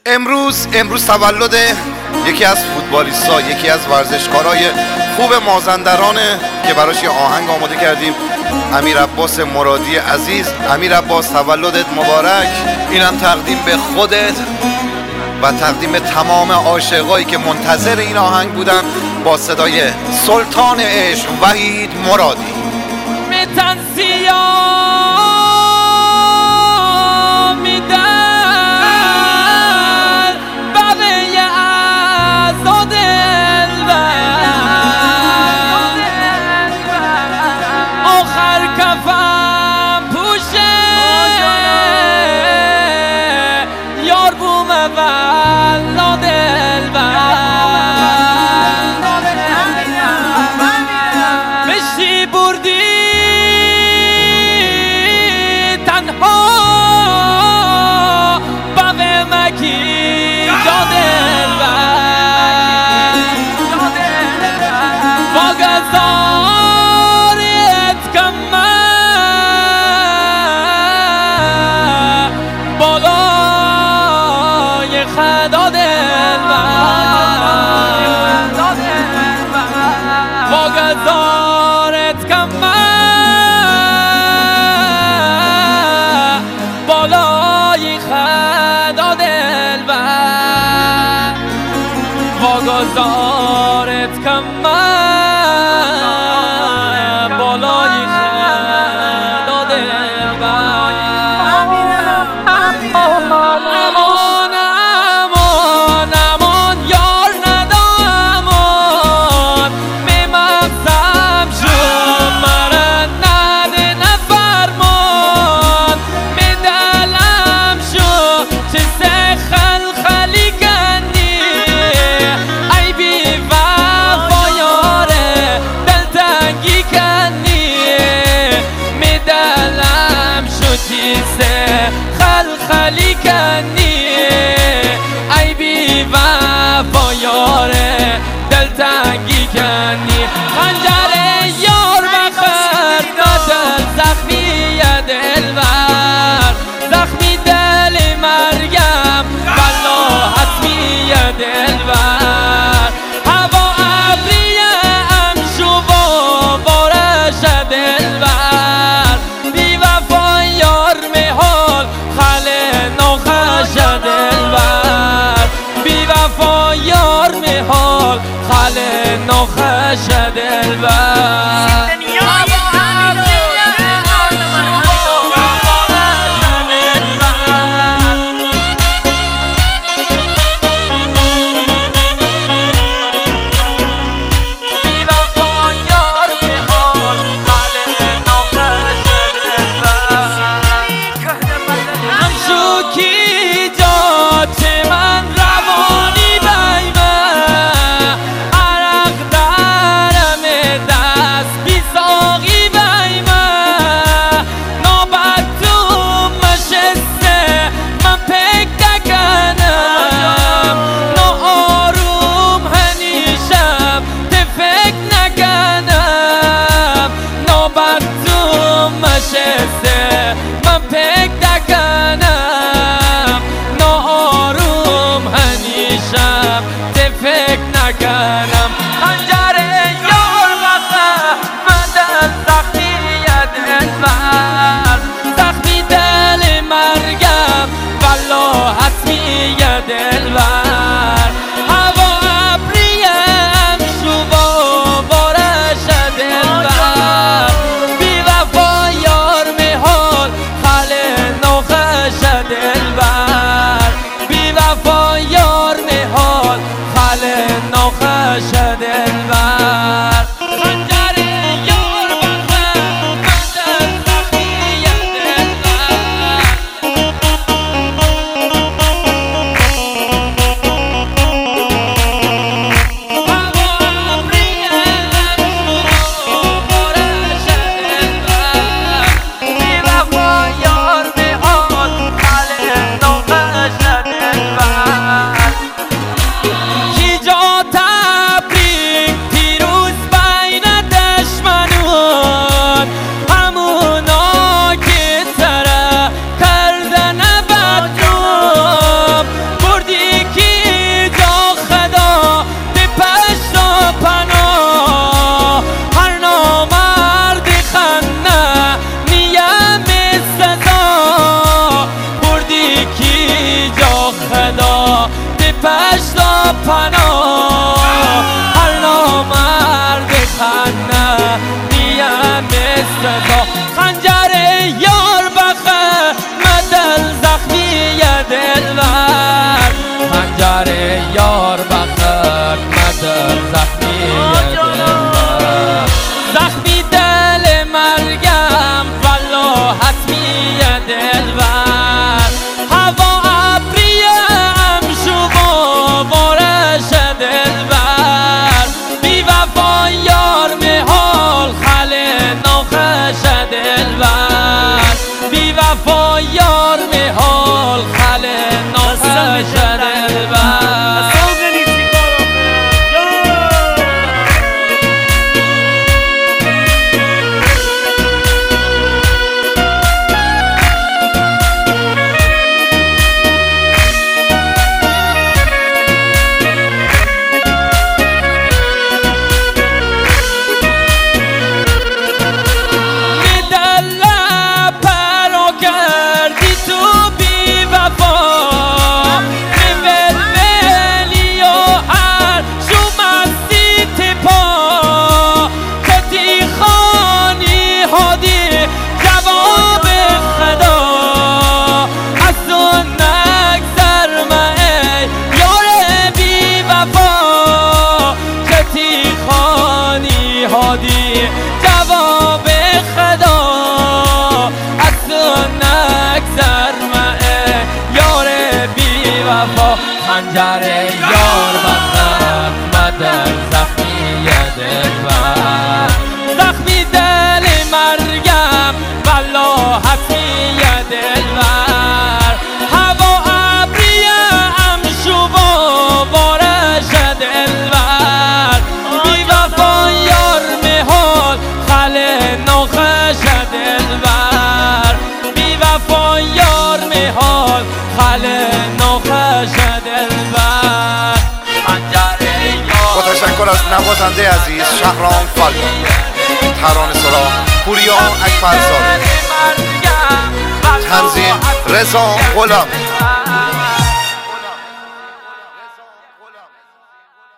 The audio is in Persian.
امروز تولد یکی از فوتبالیست‌ها، یکی از ورزشکارای خوب مازندرانه که براش یه آهنگ آماده کردیم. امیر عباس مرادی عزیز، امیر عباس تولدت مبارک. اینم تقدیم به خودت و تقدیم تمام عاشقایی که منتظر این آهنگ بودن با صدای سلطان عشق وحید مرادی. واگذارت کم بالای خدا دلبر. امان امان امان یار ندامان به مغزم شو مرا نده نفرمان به دلم شو چه سخل خلی کنی ای بی وفا یاره دلتنگی کنی می دلم شو چه سخل خلی کنی ای بی وفا یاره دلتنگی کنی. خنجر یار بخر ندل زخمی دلبر زخمی دل مرگم بلا حتمی دلبر هوا ابریم شو و بارش دلبر بی وفا یار مهال خل نخش دلبر بی وفا یار مهال خل نخش دلبر. من پک نکنم ناآروم همیشم ته فکر نکنم. خنجر یار بخر مدل زخمی دلبر زخمی دل مرگم والا حتمی دلبر هوا ابریم شو و بارش دلبر بی وفا یار مهال خل نخش دلبر بی وفا یار مهال خل نخش دلبر. خنجر یار بخر مدل زخمی دلبر پشت و پناه هر نامرد خنه نیم مثل تو خنجر یار بخه مدل زخمی دلبر خنجر یار بخه مدل زخمی دلبر زخمی دل مرگم والله حتمی دلبر هوا ابریم شو بارش دلبر بی وفا یار مهال خل ناخش دلبر بی وفا یار مهال خل ناخش دلبر هادی جواب خدا از تو نگذر معه یار بی وفا خنجر یار بخت مدل زخمی دلبر زخمی دل مرگم والله حتمی دلبر هوا ابریم شو بارش دلبر بی وفا یار مهال خل ناخش دلبر بی وفا یار مهال خل ناخش دلبر با تشکر از نوازنده عزیز شهرام فلا، ترانه سرا پوریا اکبرزاده، تنظیم رضا غلام.